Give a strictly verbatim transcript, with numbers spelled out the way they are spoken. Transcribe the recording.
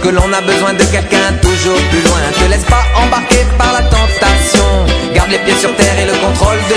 que l'on a besoin de quelqu'un toujours plus loin. Te laisse pas embarquer par la tentation, garde les pieds sur terre et le contrôle de